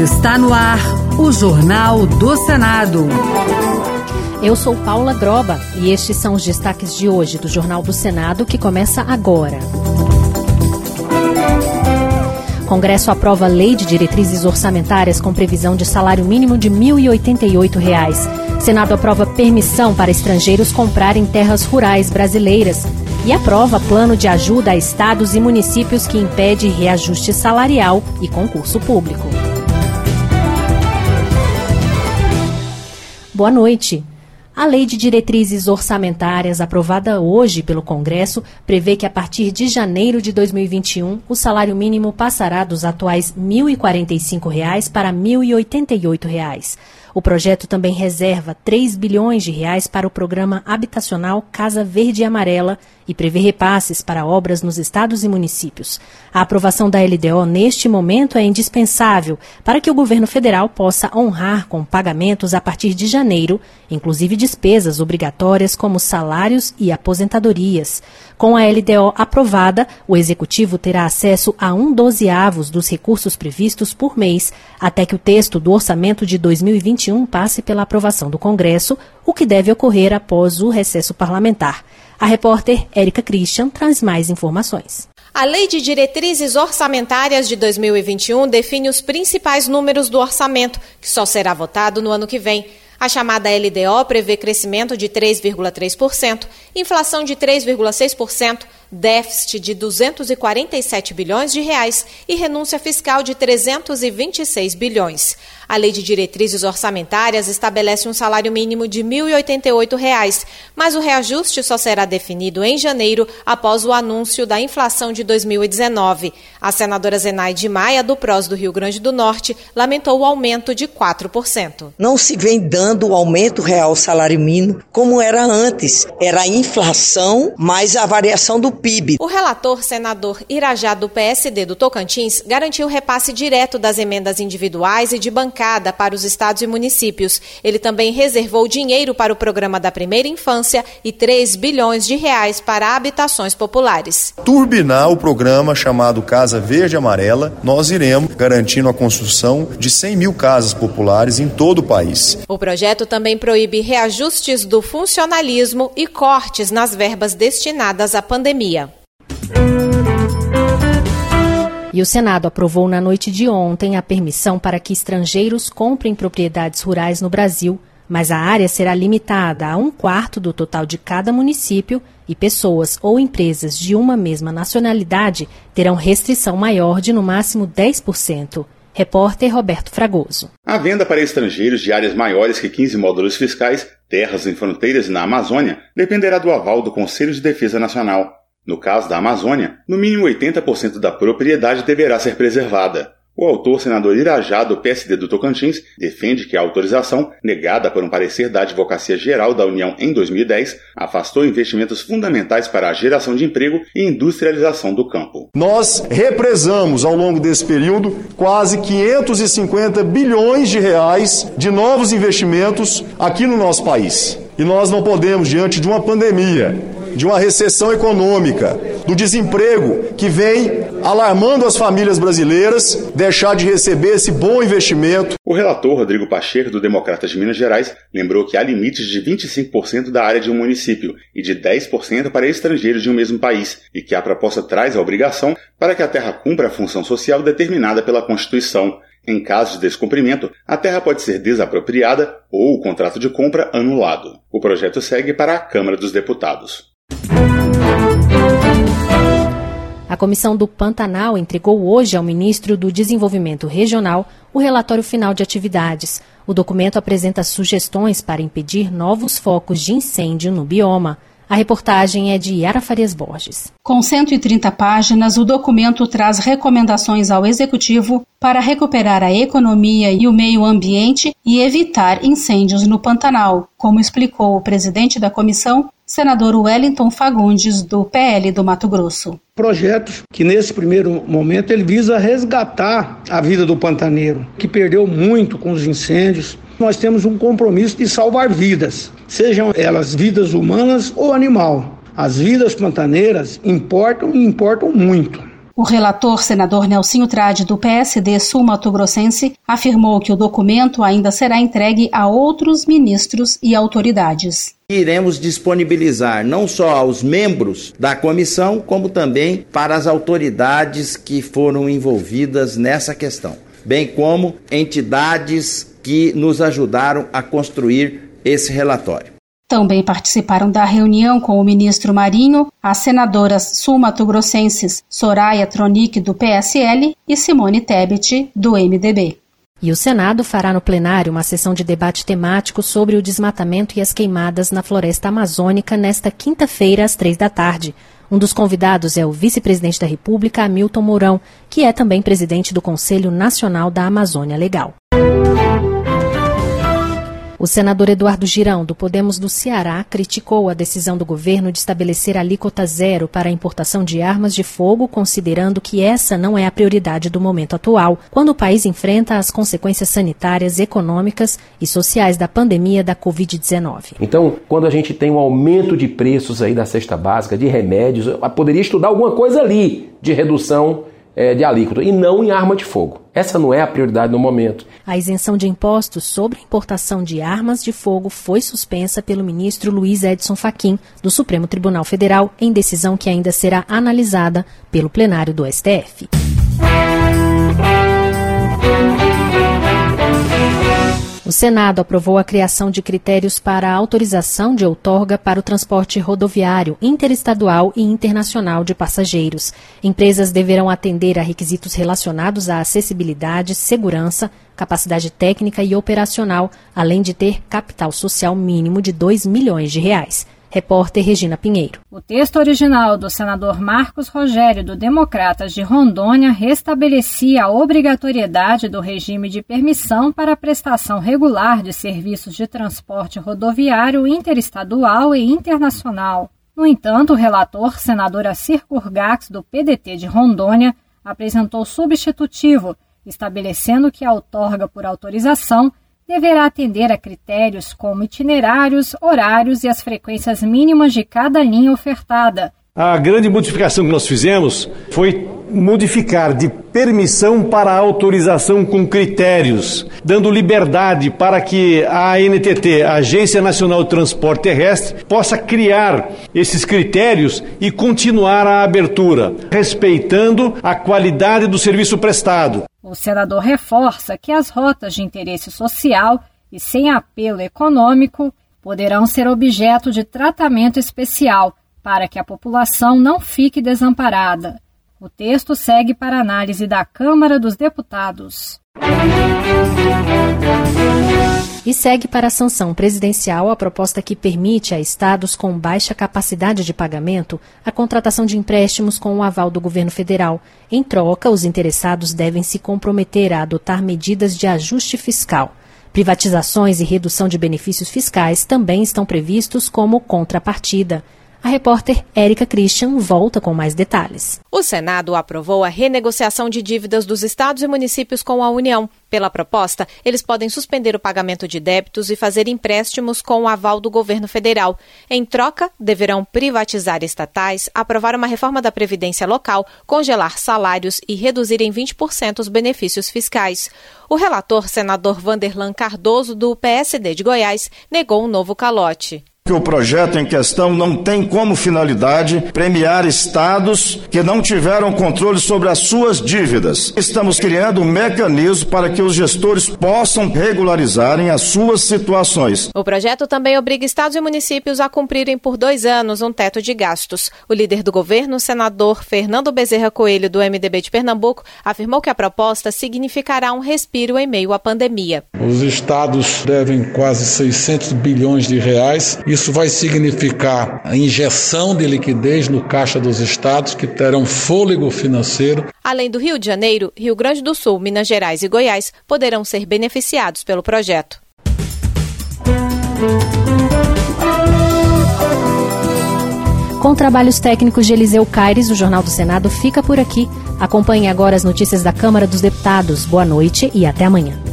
Está no ar o Jornal do Senado. Eu sou Paula Droba e estes são os destaques de hoje do Jornal do Senado, que começa agora. Congresso aprova Lei de Diretrizes Orçamentárias com previsão de salário mínimo de R$ 1.088. Senado aprova permissão para estrangeiros comprarem terras rurais brasileiras e aprova plano de ajuda a estados e municípios que impede reajuste salarial e concurso público. Boa noite. A Lei de Diretrizes Orçamentárias, aprovada hoje pelo Congresso, prevê que a partir de janeiro de 2021, o salário mínimo passará dos atuais R$ 1.045 para R$ 1.088. O projeto também reserva R$ 3 bilhões para o programa habitacional Casa Verde e Amarela e prevê repasses para obras nos estados e municípios. A aprovação da LDO neste momento é indispensável para que o governo federal possa honrar com pagamentos a partir de janeiro, inclusive despesas obrigatórias como salários e aposentadorias. Com a LDO aprovada, o Executivo terá acesso a 1/12 dos recursos previstos por mês, até que o texto do orçamento de 2021 passe pela aprovação do Congresso, o que deve ocorrer após o recesso parlamentar. A repórter Érica Christian traz mais informações. A Lei de Diretrizes Orçamentárias de 2021 define os principais números do orçamento, que só será votado no ano que vem. A chamada LDO prevê crescimento de 3,3%, inflação de 3,6%, déficit de R$ 247 bilhões e renúncia fiscal de 326 bilhões. A Lei de Diretrizes Orçamentárias estabelece um salário mínimo de R$ 1.088, mas o reajuste só será definido em janeiro após o anúncio da inflação de 2019. A senadora Zenaide Maia, do PROS do Rio Grande do Norte, lamentou o aumento de 4%. Não se vem dando o aumento real salário mínimo como era antes. Era a inflação mais a variação do PIB. O relator, senador Irajá, do PSD do Tocantins, garantiu repasse direto das emendas individuais e de bancada para os estados e municípios. Ele também reservou dinheiro para o programa da primeira infância e R$ 3 bilhões para habitações populares. Turbinar o programa chamado Casa Verde e Amarela, nós iremos garantindo a construção de 100 mil casas populares em todo o país. O projeto também proíbe reajustes do funcionalismo e cortes nas verbas destinadas à pandemia. E o Senado aprovou na noite de ontem a permissão para que estrangeiros comprem propriedades rurais no Brasil, mas a área será limitada a 1/4 do total de cada município e pessoas ou empresas de uma mesma nacionalidade terão restrição maior de no máximo 10%. Repórter Roberto Fragoso. A venda para estrangeiros de áreas maiores que 15 módulos fiscais, terras em fronteiras e na Amazônia, dependerá do aval do Conselho de Defesa Nacional. No caso da Amazônia, no mínimo 80% da propriedade deverá ser preservada. O autor, senador Irajá, do PSD do Tocantins, defende que a autorização, negada por um parecer da Advocacia Geral da União em 2010, afastou investimentos fundamentais para a geração de emprego e industrialização do campo. Nós represamos, ao longo desse período, quase 550 bilhões de reais de novos investimentos aqui no nosso país. E nós não podemos, diante de uma pandemia, de uma recessão econômica, do desemprego que vem alarmando as famílias brasileiras, deixar de receber esse bom investimento. O relator Rodrigo Pacheco, do Democratas de Minas Gerais, lembrou que há limites de 25% da área de um município e de 10% para estrangeiros de um mesmo país, e que a proposta traz a obrigação para que a terra cumpra a função social determinada pela Constituição. Em caso de descumprimento, a terra pode ser desapropriada ou o contrato de compra anulado. O projeto segue para a Câmara dos Deputados. A Comissão do Pantanal entregou hoje ao ministro do Desenvolvimento Regional o relatório final de atividades. O documento apresenta sugestões para impedir novos focos de incêndio no bioma. A reportagem é de Yara Farias Borges. Com 130 páginas, o documento traz recomendações ao Executivo para recuperar a economia e o meio ambiente e evitar incêndios no Pantanal, como explicou o presidente da comissão, senador Wellington Fagundes, do PL do Mato Grosso. Projetos que, nesse primeiro momento, ele visa resgatar a vida do pantaneiro, que perdeu muito com os incêndios. Nós temos um compromisso de salvar vidas, sejam elas vidas humanas ou animal. As vidas pantaneiras importam e importam muito. O relator, senador Nelsinho Trade, do PSD sul-mato-grossense, afirmou que o documento ainda será entregue a outros ministros e autoridades. Iremos disponibilizar não só aos membros da comissão, como também para as autoridades que foram envolvidas nessa questão, bem como entidades que nos ajudaram a construir esse relatório. Também participaram da reunião com o ministro Marinho as senadoras sul-mato-grossenses Soraya Tronic, do PSL, e Simone Tebet, do MDB. E o Senado fará no plenário uma sessão de debate temático sobre o desmatamento e as queimadas na floresta amazônica nesta quinta-feira, às 15h. Um dos convidados é o vice-presidente da República, Hamilton Mourão, que é também presidente do Conselho Nacional da Amazônia Legal. O senador Eduardo Girão, do Podemos do Ceará, criticou a decisão do governo de estabelecer alíquota zero para a importação de armas de fogo, considerando que essa não é a prioridade do momento atual, quando o país enfrenta as consequências sanitárias, econômicas e sociais da pandemia da Covid-19. Então, quando a gente tem um aumento de preços aí da cesta básica, de remédios, eu poderia estudar alguma coisa ali de redução de alíquota, e não em arma de fogo. Essa não é a prioridade no momento. A isenção de impostos sobre a importação de armas de fogo foi suspensa pelo ministro Luiz Edson Fachin, do Supremo Tribunal Federal, em decisão que ainda será analisada pelo plenário do STF. O Senado aprovou a criação de critérios para a autorização de outorga para o transporte rodoviário interestadual e internacional de passageiros. Empresas deverão atender a requisitos relacionados à acessibilidade, segurança, capacidade técnica e operacional, além de ter capital social mínimo de R$2 milhões. Repórter Regina Pinheiro. O texto original do senador Marcos Rogério, do Democratas de Rondônia, restabelecia a obrigatoriedade do regime de permissão para a prestação regular de serviços de transporte rodoviário interestadual e internacional. No entanto, o relator, senador Assir Kurgax, do PDT de Rondônia, apresentou substitutivo, estabelecendo que a outorga por autorização deverá atender a critérios como itinerários, horários e as frequências mínimas de cada linha ofertada. A grande modificação que nós fizemos foi modificar de permissão para autorização com critérios, dando liberdade para que a ANTT, a Agência Nacional de Transporte Terrestre, possa criar esses critérios e continuar a abertura, respeitando a qualidade do serviço prestado. O senador reforça que as rotas de interesse social e sem apelo econômico poderão ser objeto de tratamento especial para que a população não fique desamparada. O texto segue para análise da Câmara dos Deputados. E segue para a sanção presidencial a proposta que permite a estados com baixa capacidade de pagamento a contratação de empréstimos com o aval do governo federal. Em troca, os interessados devem se comprometer a adotar medidas de ajuste fiscal. Privatizações e redução de benefícios fiscais também estão previstos como contrapartida. A repórter Érica Christian volta com mais detalhes. O Senado aprovou a renegociação de dívidas dos estados e municípios com a União. Pela proposta, eles podem suspender o pagamento de débitos e fazer empréstimos com o aval do governo federal. Em troca, deverão privatizar estatais, aprovar uma reforma da Previdência local, congelar salários e reduzir em 20% os benefícios fiscais. O relator, senador Vanderlan Cardoso, do PSD de Goiás, negou um novo calote. Que o projeto em questão não tem como finalidade premiar estados que não tiveram controle sobre as suas dívidas. Estamos criando um mecanismo para que os gestores possam regularizarem as suas situações. O projeto também obriga estados e municípios a cumprirem por 2 anos um teto de gastos. O líder do governo, o senador Fernando Bezerra Coelho, do MDB de Pernambuco, afirmou que a proposta significará um respiro em meio à pandemia. Os estados devem quase 600 bilhões de reais. Isso vai significar a injeção de liquidez no caixa dos estados, que terão fôlego financeiro. Além do Rio de Janeiro, Rio Grande do Sul, Minas Gerais e Goiás poderão ser beneficiados pelo projeto. Com trabalhos técnicos de Eliseu Caires, o Jornal do Senado fica por aqui. Acompanhe agora as notícias da Câmara dos Deputados. Boa noite e até amanhã.